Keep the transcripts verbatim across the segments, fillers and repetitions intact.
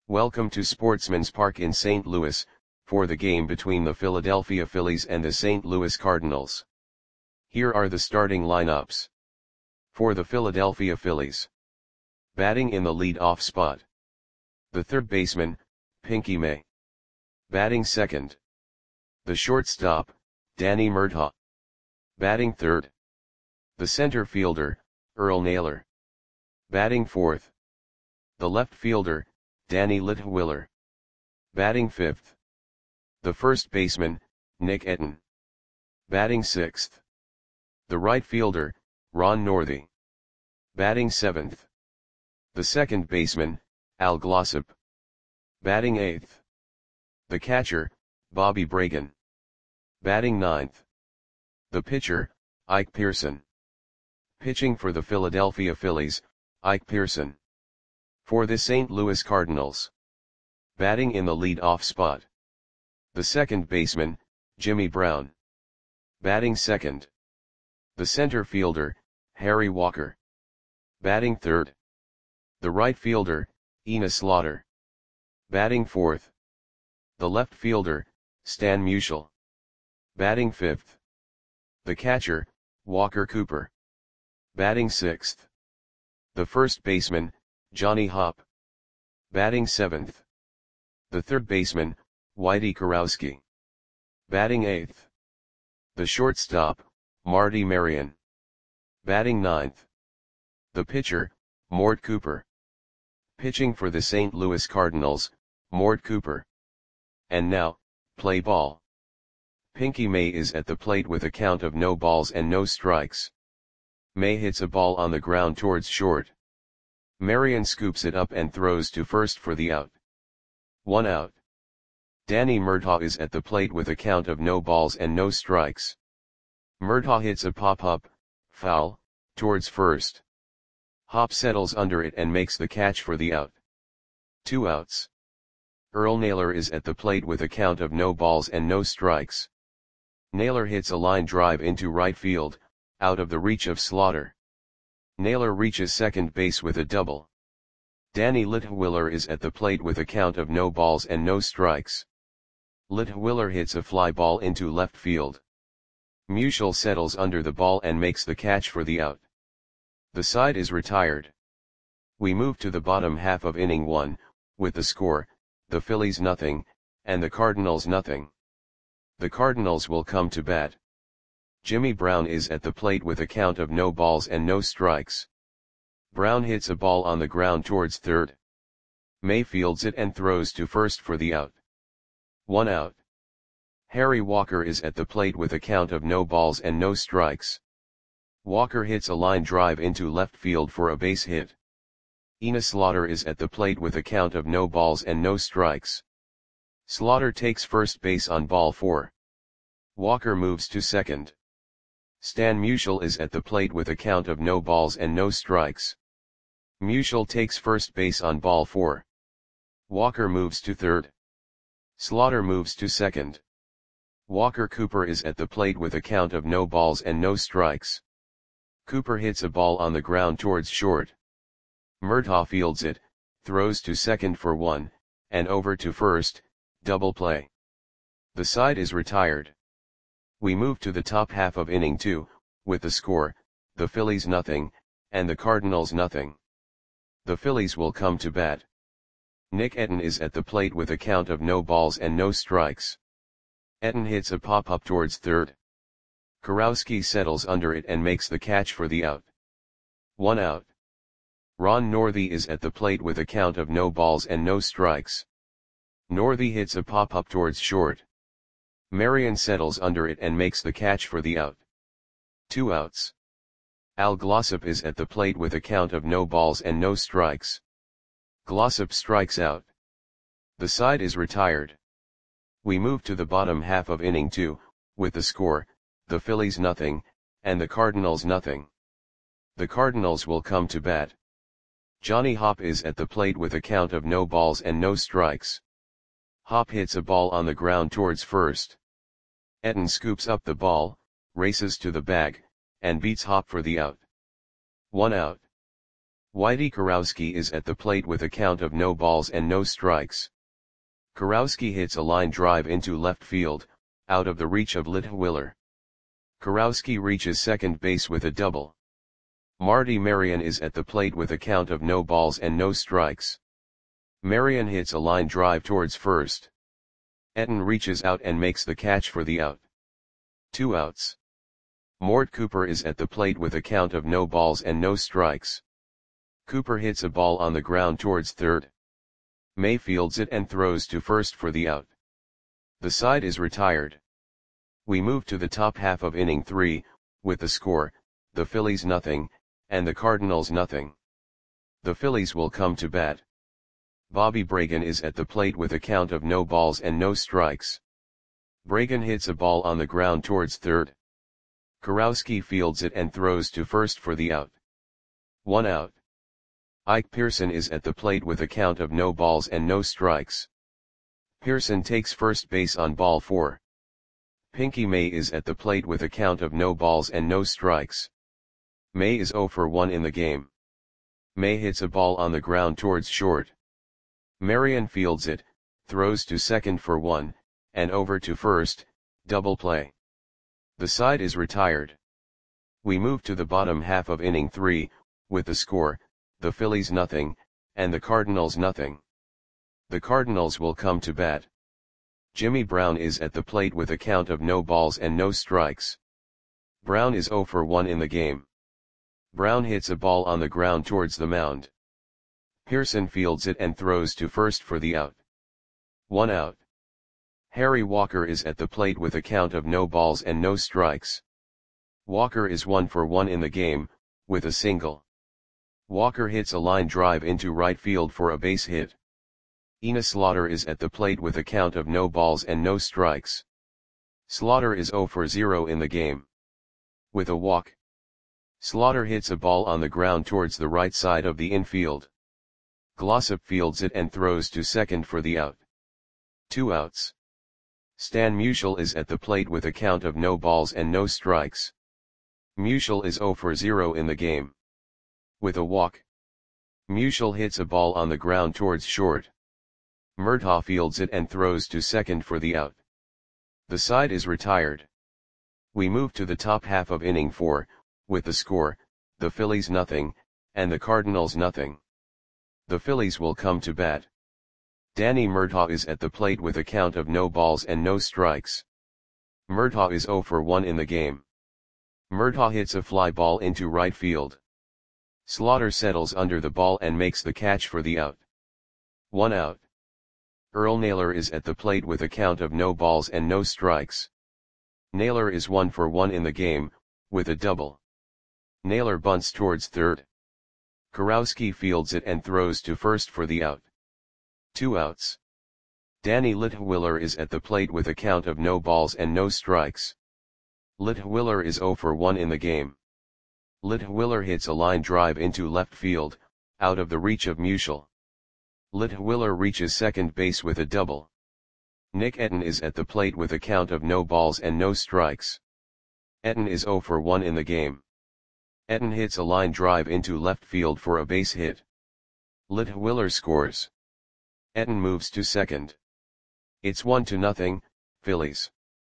Welcome to Sportsman's Park in Saint Louis, for the game between the Philadelphia Phillies and the Saint Louis Cardinals. Here are the starting lineups. For the Philadelphia Phillies. Batting in the lead-off spot. The third baseman, Pinky May. Batting second. The shortstop, Danny Murtaugh. Batting third. The center fielder, Earl Naylor. Batting fourth. The left fielder, Danny Litwiller. Batting fifth. The first baseman, Nick Etten. Batting sixth. The right fielder, Ron Northey. Batting seventh. The second baseman, Al Glossop. Batting eighth. The catcher, Bobby Bragan. Batting ninth. The pitcher, Ike Pearson. Pitching for the Philadelphia Phillies, Ike Pearson. For the Saint Louis Cardinals. Batting in the lead-off spot. The second baseman, Jimmy Brown. Batting second. The center fielder, Harry Walker. Batting third. The right fielder, Enos Slaughter. Batting fourth. The left fielder, Stan Musial. Batting fifth. The catcher, Walker Cooper. Batting sixth. The first baseman, Johnny Hopp. Batting seventh. The third baseman, Whitey Kurowski. Batting eighth. The shortstop, Marty Marion. Batting ninth. The pitcher, Mort Cooper. Pitching for the Saint Louis Cardinals, Mort Cooper. And now, play ball. Pinky May is at the plate with a count of no balls and no strikes. May hits a ball on the ground towards short. Marion scoops it up and throws to first for the out. One out. Danny Murtaugh is at the plate with a count of no balls and no strikes. Murtaugh hits a pop-up, foul, towards first. Hopp settles under it and makes the catch for the out. Two outs. Earl Naylor is at the plate with a count of no balls and no strikes. Naylor hits a line drive into right field, out of the reach of Slaughter. Naylor reaches second base with a double. Danny Litwiller is at the plate with a count of no balls and no strikes. Litwiller hits a fly ball into left field. Musial settles under the ball and makes the catch for the out. The side is retired. We move to the bottom half of inning one, with the score, the Phillies nothing, and the Cardinals nothing. The Cardinals will come to bat. Jimmy Brown is at the plate with a count of no balls and no strikes. Brown hits a ball on the ground towards third. May fields it and throws to first for the out. One out. Harry Walker is at the plate with a count of no balls and no strikes. Walker hits a line drive into left field for a base hit. Enos Slaughter is at the plate with a count of no balls and no strikes. Slaughter takes first base on ball four. Walker moves to second. Stan Musial is at the plate with a count of no balls and no strikes. Musial takes first base on ball four. Walker moves to third. Slaughter moves to second. Walker Cooper is at the plate with a count of no balls and no strikes. Cooper hits a ball on the ground towards short. Murtaugh fields it, throws to second for one, and over to first, double play. The side is retired. We move to the top half of inning two, with the score, the Phillies nothing, and the Cardinals nothing. The Phillies will come to bat. Nick Etten is at the plate with a count of no balls and no strikes. Etten hits a pop-up towards third. Kurowski settles under it and makes the catch for the out. One out. Ron Northey is at the plate with a count of no balls and no strikes. Northey hits a pop-up towards short. Marion settles under it and makes the catch for the out. Two outs. Al Glossop is at the plate with a count of no balls and no strikes. Glossop strikes out. The side is retired. We move to the bottom half of inning two, with the score, the Phillies nothing, and the Cardinals nothing. The Cardinals will come to bat. Johnny Hopp is at the plate with a count of no balls and no strikes. Hopp hits a ball on the ground towards first. Etten scoops up the ball, races to the bag, and beats Hopp for the out. One out. Whitey Kurowski is at the plate with a count of no balls and no strikes. Kurowski hits a line drive into left field, out of the reach of Litwiler. Kurowski reaches second base with a double. Marty Marion is at the plate with a count of no balls and no strikes. Marion hits a line drive towards first. Etten reaches out and makes the catch for the out. Two outs. Mort Cooper is at the plate with a count of no balls and no strikes. Cooper hits a ball on the ground towards third. May fields it and throws to first for the out. The side is retired. We move to the top half of inning three, with the score, the Phillies nothing, and the Cardinals nothing. The Phillies will come to bat. Bobby Bragan is at the plate with a count of no balls and no strikes. Bragan hits a ball on the ground towards third. Kurowski fields it and throws to first for the out. One out. Ike Pearson is at the plate with a count of no balls and no strikes. Pearson takes first base on ball four. Pinky May is at the plate with a count of no balls and no strikes. May is oh for one in the game. May hits a ball on the ground towards short. Marion fields it, throws to second for one, and over to first, double play. The side is retired. We move to the bottom half of inning three, with the score, the Phillies nothing, and the Cardinals nothing. The Cardinals will come to bat. Jimmy Brown is at the plate with a count of no balls and no strikes. Brown is oh for one in the game. Brown hits a ball on the ground towards the mound. Pearson fields it and throws to first for the out. One out. Harry Walker is at the plate with a count of no balls and no strikes. Walker is one for one in the game, with a single. Walker hits a line drive into right field for a base hit. Enos Slaughter is at the plate with a count of no balls and no strikes. Slaughter is oh for zero in the game. With a walk. Slaughter hits a ball on the ground towards the right side of the infield. Glossop fields it and throws to second for the out. Two outs. Stan Musial is at the plate with a count of no balls and no strikes. Musial is oh for zero in the game. With a walk. Musial hits a ball on the ground towards short. Murtaugh fields it and throws to second for the out. The side is retired. We move to the top half of inning four, with the score, the Phillies nothing, and the Cardinals nothing. The Phillies will come to bat. Danny Murtaugh is at the plate with a count of no balls and no strikes. Murtaugh is oh for one in the game. Murtaugh hits a fly ball into right field. Slaughter settles under the ball and makes the catch for the out. One out. Earl Naylor is at the plate with a count of no balls and no strikes. Naylor is one for one in the game, with a double. Naylor bunts towards third. Kurowski fields it and throws to first for the out. Two outs. Danny Litwiler is at the plate with a count of no balls and no strikes. Litwiler is oh for one in the game. Litwiler hits a line drive into left field, out of the reach of Musial. Litwiler reaches second base with a double. Nick Etten is at the plate with a count of no balls and no strikes. Etten is oh for one in the game. Etten hits a line drive into left field for a base hit. Litwiler scores. Etten moves to second. It's one to nothing, Phillies.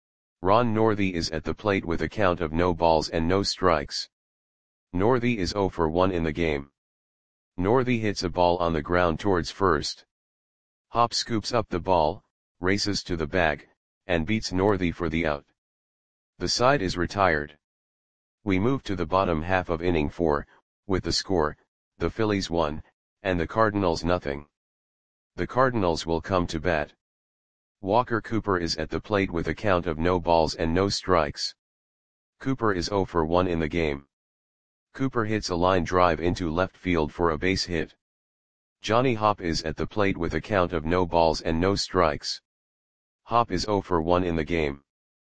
Ron Northey is at the plate with a count of no balls and no strikes. Northey is oh for one in the game. Northey hits a ball on the ground towards first. Hop scoops up the ball, races to the bag, and beats Northey for the out. The side is retired. We move to the bottom half of inning four, with the score, the Phillies one, and the Cardinals nothing. The Cardinals will come to bat. Walker Cooper is at the plate with a count of no balls and no strikes. Cooper is oh for one in the game. Cooper hits a line drive into left field for a base hit. Johnny Hop is at the plate with a count of no balls and no strikes. Hop is oh for one in the game.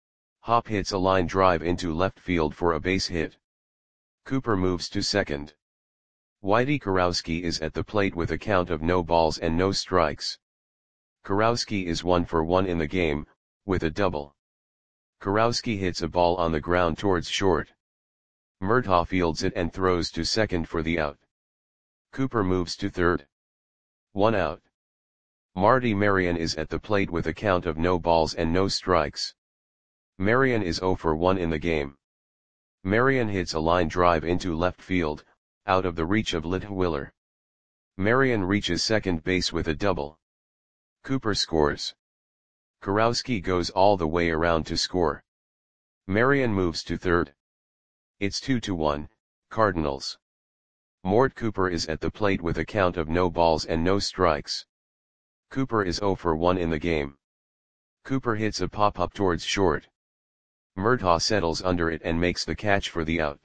Hop hits a line drive into left field for a base hit. Cooper moves to second. Whitey Kurowski is at the plate with a count of no balls and no strikes. Kurowski is one for one in the game, with a double. Kurowski hits a ball on the ground towards short. Murtaugh fields it and throws to second for the out. Cooper moves to third. One out. Marty Marion is at the plate with a count of no balls and no strikes. Marion is zero for one in the game. Marion hits a line drive into left field, out of the reach of Litwiller. Marion reaches second base with a double. Cooper scores. Kurowski goes all the way around to score. Marion moves to third. It's two to one, Cardinals. Mort Cooper is at the plate with a count of no balls and no strikes. Cooper is zero for one in the game. Cooper hits a pop-up towards short. Murtaugh settles under it and makes the catch for the out.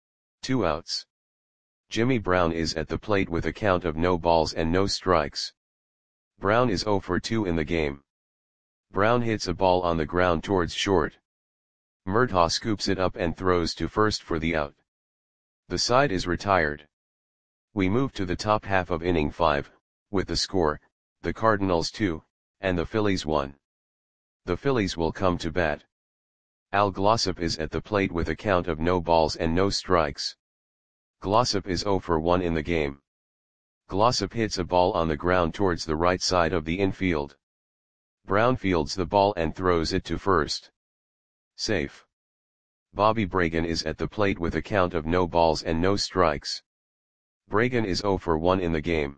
Two outs. Jimmy Brown is at the plate with a count of no balls and no strikes. Brown is zero for two in the game. Brown hits a ball on the ground towards short. Murtaugh scoops it up and throws to first for the out. The side is retired. We move to the top half of inning five, with the score, the Cardinals two, and the Phillies one. The Phillies will come to bat. Al Glossop is at the plate with a count of no balls and no strikes. Glossop is zero for one in the game. Glossop hits a ball on the ground towards the right side of the infield. Brown fields the ball and throws it to first. Safe. Bobby Bragan is at the plate with a count of no balls and no strikes. Bragan is zero for one in the game.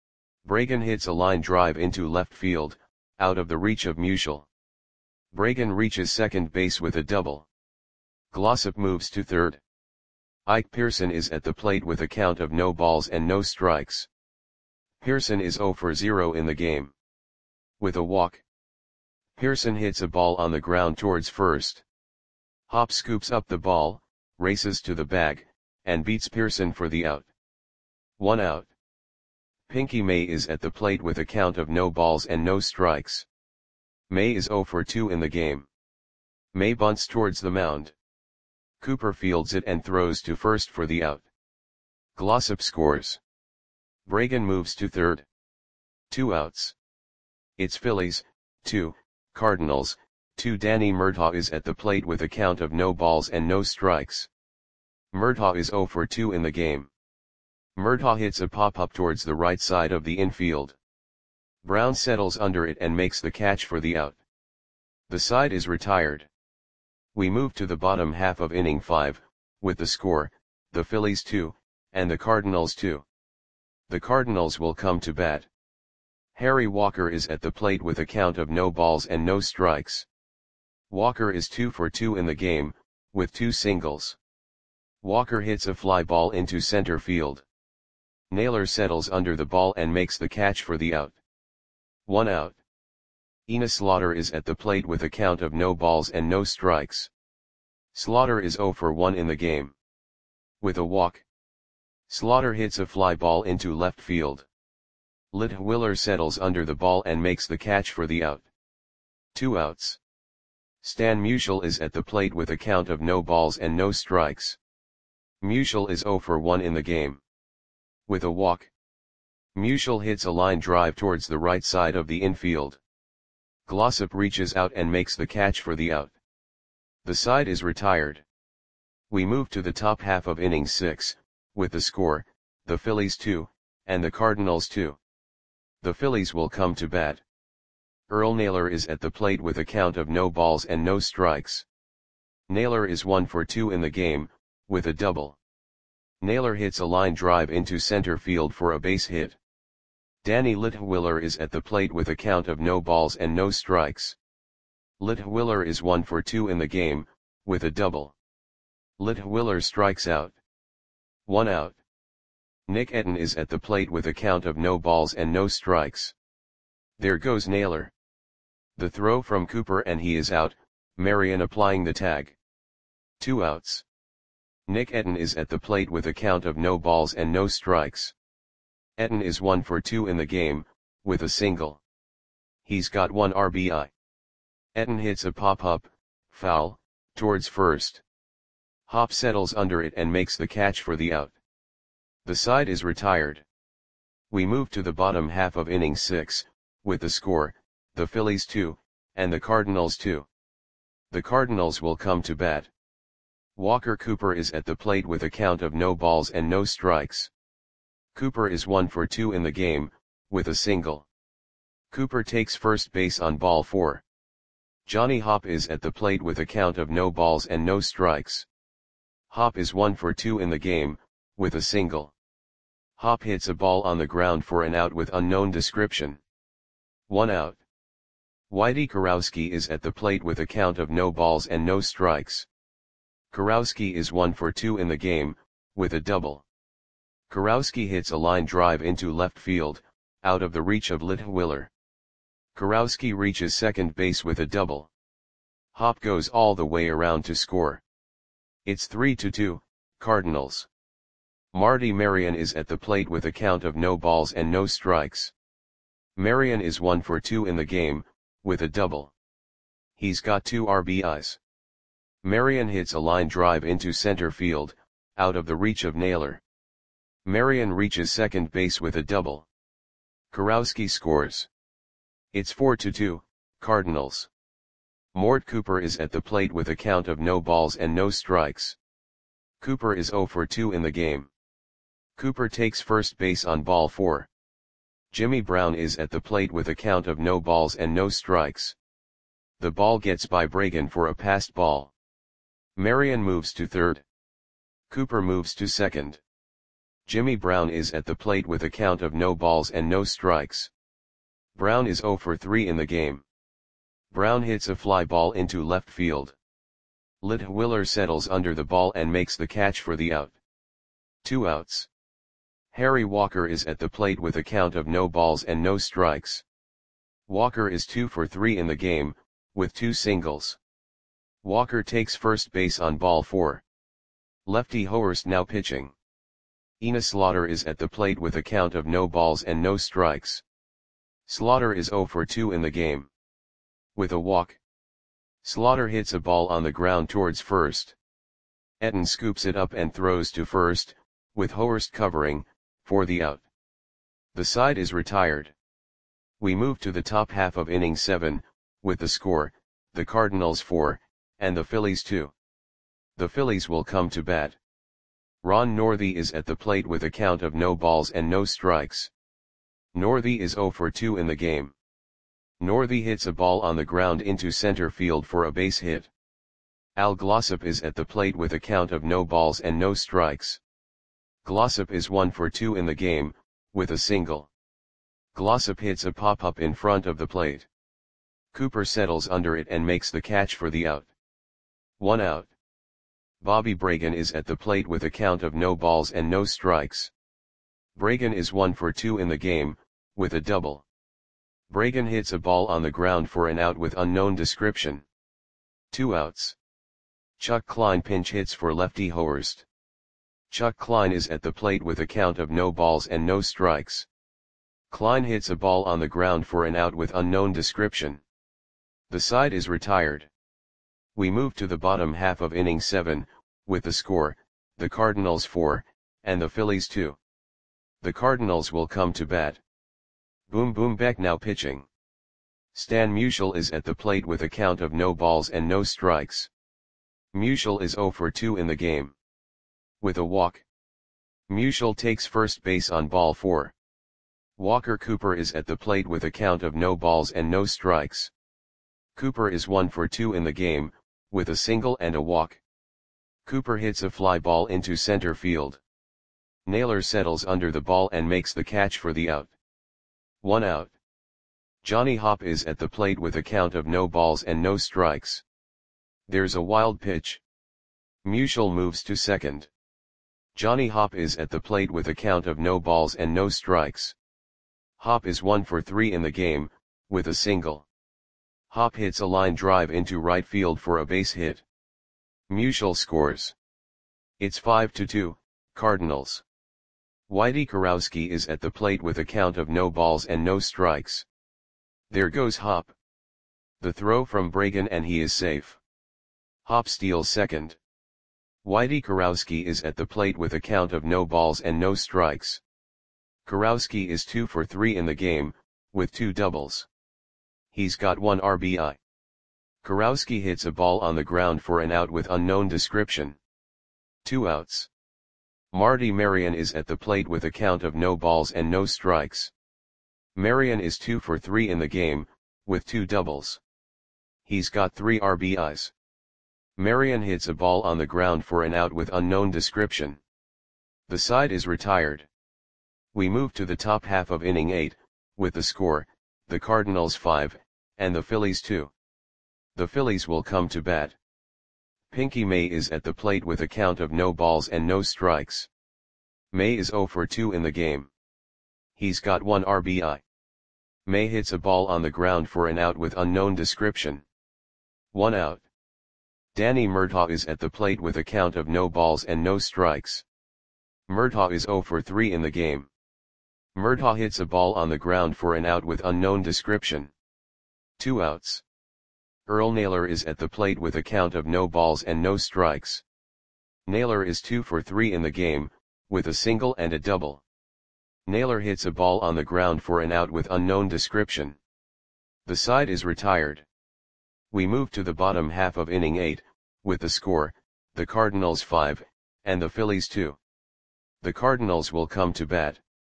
Bragan hits a line drive into left field, out of the reach of Musial. Bragan reaches second base with a double. Glossop moves to third. Ike Pearson is at the plate with a count of no balls and no strikes. Pearson is zero for zero in the game. With a walk, Pearson hits a ball on the ground towards first. Hop scoops up the ball, races to the bag, and beats Pearson for the out. One out. Pinky May is at the plate with a count of no balls and no strikes. May is zero for two in the game. May bunts towards the mound. Cooper fields it and throws to first for the out. Glossop scores. Bragan moves to third. Two outs. It's Phillies, two, Cardinals, two. Danny Murtaugh is at the plate with a count of no balls and no strikes. Murtaugh is zero for two in the game. Murtaugh hits a pop-up towards the right side of the infield. Brown settles under it and makes the catch for the out. The side is retired. We move to the bottom half of inning five, with the score, the Phillies two, and the Cardinals two. The Cardinals will come to bat. Harry Walker is at the plate with a count of no balls and no strikes. Walker is two for two in the game, with two singles. Walker hits a fly ball into center field. Naylor settles under the ball and makes the catch for the out. One out. Enos Slaughter is at the plate with a count of no balls and no strikes. Slaughter is zero for one in the game. With a walk, Slaughter hits a fly ball into left field. Litwiller settles under the ball and makes the catch for the out. Two outs. Stan Musial is at the plate with a count of no balls and no strikes. Musial is zero for one in the game. With a walk, Musial hits a line drive towards the right side of the infield. Glossop reaches out and makes the catch for the out. The side is retired. We move to the top half of inning six, with the score, the Phillies two, and the Cardinals two. The Phillies will come to bat. Earl Naylor is at the plate with a count of no balls and no strikes. Naylor is one for two in the game, with a double. Naylor hits a line drive into center field for a base hit. Danny Litwiller is at the plate with a count of no balls and no strikes. Litwiller is one for two in the game, with a double. Litwiller strikes out. One out. Nick Etten is at the plate with a count of no balls and no strikes. There goes Naylor. The throw from Cooper and he is out, Marion applying the tag. Two outs. Nick Etten is at the plate with a count of no balls and no strikes. Etten is one for two in the game, with a single. He's got one R B I. Etten hits a pop-up, foul, towards first. Hop settles under it and makes the catch for the out. The side is retired. We move to the bottom half of inning six, with the score, the Phillies two, and the Cardinals two. The Cardinals will come to bat. Walker Cooper is at the plate with a count of no balls and no strikes. Cooper is one for two in the game, with a single. Cooper takes first base on ball four. Johnny Hopp is at the plate with a count of no balls and no strikes. Hopp is one for two in the game, with a single. Hopp hits a ball on the ground for an out with unknown description. One out. Whitey Kurowski is at the plate with a count of no balls and no strikes. Kurowski is one for two in the game, with a double. Kurowski hits a line drive into left field, out of the reach of Litwiller. Kurowski reaches second base with a double. Hopp goes all the way around to score. It's three to two, Cardinals. Marty Marion is at the plate with a count of no balls and no strikes. Marion is one for two in the game, with a double. He's got two R B Is. Marion hits a line drive into center field, out of the reach of Naylor. Marion reaches second base with a double. Kurowski scores. It's four to two, Cardinals. Mort Cooper is at the plate with a count of no balls and no strikes. Cooper is zero for two in the game. Cooper takes first base on ball four. Jimmy Brown is at the plate with a count of no balls and no strikes. The ball gets by Bragan for a passed ball. Marion moves to third. Cooper moves to second. Jimmy Brown is at the plate with a count of no balls and no strikes. Brown is zero for three in the game. Brown hits a fly ball into left field. Litwiller settles under the ball and makes the catch for the out. Two outs. Harry Walker is at the plate with a count of no balls and no strikes. Walker is two for three in the game, with two singles. Walker takes first base on ball four. Lefty Hoerst now pitching. Enos Slaughter is at the plate with a count of no balls and no strikes. Slaughter is zero for two in the game. With a walk. Slaughter hits a ball on the ground towards first. Etten scoops it up and throws to first, with Hoerst covering, for the out. The side is retired. We move to the top half of inning seven, with the score, the Cardinals four, and the Phillies two. The Phillies will come to bat. Ron Northey is at the plate with a count of no balls and no strikes. Northey is zero for two in the game. Northey hits a ball on the ground into center field for a base hit. Al Glossop is at the plate with a count of no balls and no strikes. Glossop is one for two in the game, with a single. Glossop hits a pop-up in front of the plate. Cooper settles under it and makes the catch for the out. One out. Bobby Bragan is at the plate with a count of no balls and no strikes. Bragan is one for two in the game, with a double. Bragan hits a ball on the ground for an out with unknown description. Two outs. Chuck Klein pinch hits for lefty Hoerst. Chuck Klein is at the plate with a count of no balls and no strikes. Klein hits a ball on the ground for an out with unknown description. The side is retired. We move to the bottom half of inning seven, with the score, the Cardinals four, and the Phillies two. The Cardinals will come to bat. Boom Boom Beck now pitching. Stan Musial is at the plate with a count of no balls and no strikes. Musial is zero for two in the game. With a walk. Musial takes first base on ball four. Walker Cooper is at the plate with a count of no balls and no strikes. Cooper is one for two in the game, with a single and a walk. Cooper hits a fly ball into center field. Naylor settles under the ball and makes the catch for the out. One out. Johnny Hopp is at the plate with a count of no balls and no strikes. There's a wild pitch. Musial moves to second. Johnny Hopp is at the plate with a count of no balls and no strikes. Hopp is one for three in the game, with a single. Hopp hits a line drive into right field for a base hit. Musial scores. It's five to two, Cardinals. Whitey Kurowski is at the plate with a count of no balls and no strikes. There goes Hopp. The throw from Bragan and he is safe. Hopp steals second. Whitey Kurowski is at the plate with a count of no balls and no strikes. Kurowski is two for three in the game, with two doubles. He's got one R B I. Kurowski hits a ball on the ground for an out with unknown description. Two outs. Marty Marion is at the plate with a count of no balls and no strikes. Marion is two for three in the game, with two doubles. He's got three R B Is. Marion hits a ball on the ground for an out with unknown description. The side is retired. We move to the top half of inning eight, with the score, the Cardinals five, and the Phillies two. The Phillies will come to bat. Pinky May is at the plate with a count of no balls and no strikes. May is zero for two in the game. He's got one R B I. May hits a ball on the ground for an out with unknown description. One out. Danny Murtaugh is at the plate with a count of no balls and no strikes. Murtaugh is zero for three in the game. Murtaugh hits a ball on the ground for an out with unknown description. Two outs. Earl Naylor is at the plate with a count of no balls and no strikes. Naylor is two for three in the game, with a single and a double. Naylor hits a ball on the ground for an out with unknown description. The side is retired. We move to the bottom half of inning eight, with the score, the Cardinals five, and the Phillies two. The Cardinals will come to bat.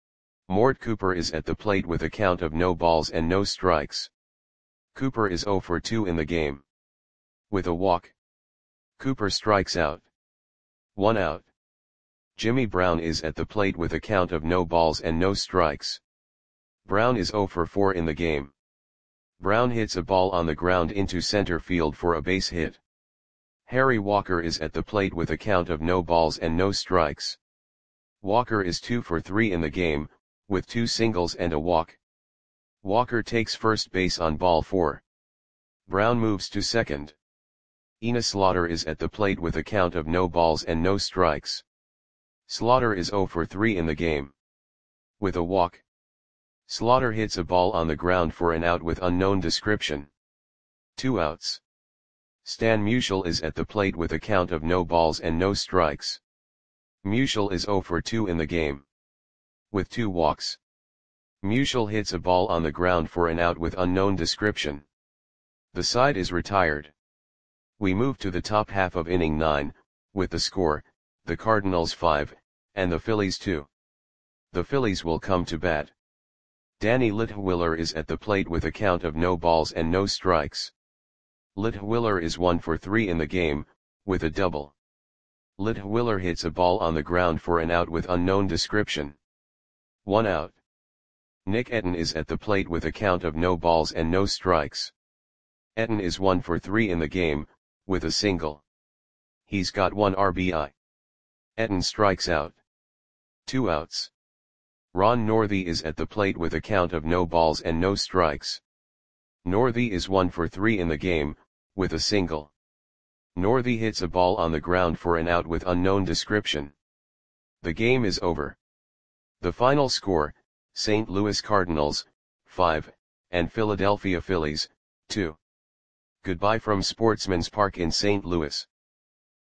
Mort Cooper is at the plate with a count of no balls and no strikes. Cooper is zero for two in the game. With a walk, Cooper strikes out. One out. Jimmy Brown is at the plate with a count of no balls and no strikes. Brown is zero for four in the game. Brown hits a ball on the ground into center field for a base hit. Harry Walker is at the plate with a count of no balls and no strikes. Walker is two for three in the game, with two singles and a walk. Walker takes first base on ball four. Brown moves to second. Enos Slaughter is at the plate with a count of no balls and no strikes. Slaughter is zero for three in the game. With a walk, Slaughter hits a ball on the ground for an out with unknown description. Two outs. Stan Musial is at the plate with a count of no balls and no strikes. Musial is zero for two in the game. With two walks, Musial hits a ball on the ground for an out with unknown description. The side is retired. We move to the top half of inning nine, with the score, the Cardinals five, and the Phillies two. The Phillies will come to bat. Danny Litwiller is at the plate with a count of no balls and no strikes. Litwiller is one for three in the game, with a double. Litwiller hits a ball on the ground for an out with unknown description. One out. Nick Etten is at the plate with a count of no balls and no strikes. Etten is one for three in the game, with a single. He's got one R B I. Etten strikes out. Two outs. Ron Northey is at the plate with a count of no balls and no strikes. Northey is one for three in the game, with a single. Northey hits a ball on the ground for an out with unknown description. The game is over. The final score, Saint Louis Cardinals, five, and Philadelphia Phillies, two. Goodbye from Sportsman's Park in Saint Louis.